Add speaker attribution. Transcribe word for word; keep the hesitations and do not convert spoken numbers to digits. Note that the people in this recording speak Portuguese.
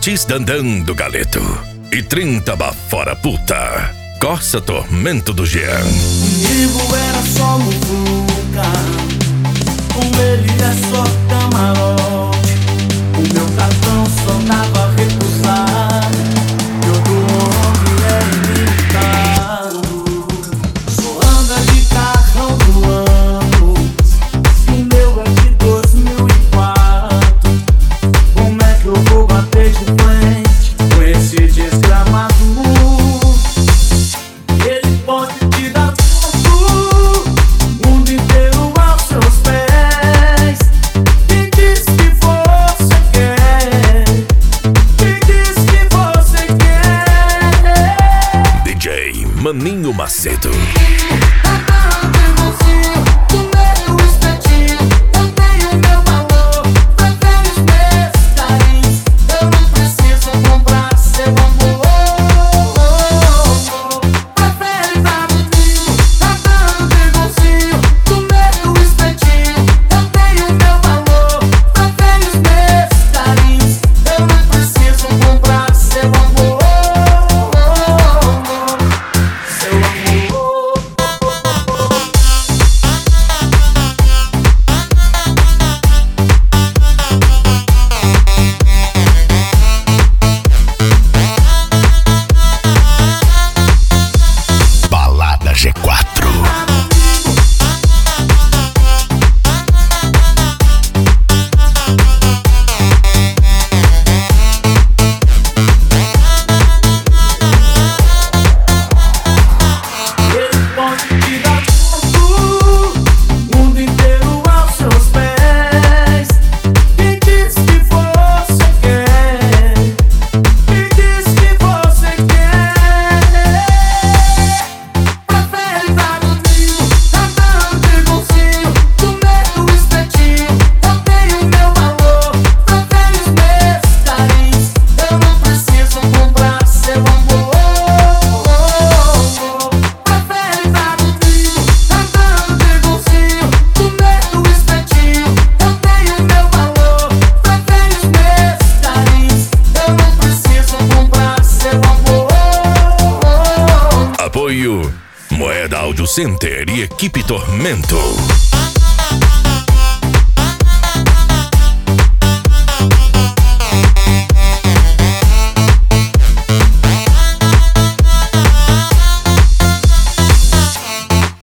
Speaker 1: Ortiz Dandan do Galeto e trinta Bafora Puta. Corsa Tormento do Jean.
Speaker 2: Comigo era só muvuca, com ele é só camarote. O meu cartão só dava recusar, e o do homem é ilimitado. Só anda de carrão do ano, o meu é de dois mil e quatro. Como é que eu vou bater de frente com esse desgramado? Pode te dar tudo, o mundo inteiro aos seus pés. Quem diz que você quer? Quem diz que você quer?
Speaker 1: D J Maninho Macedo. Apoio Moeda Audio Center e Equipe Tormento.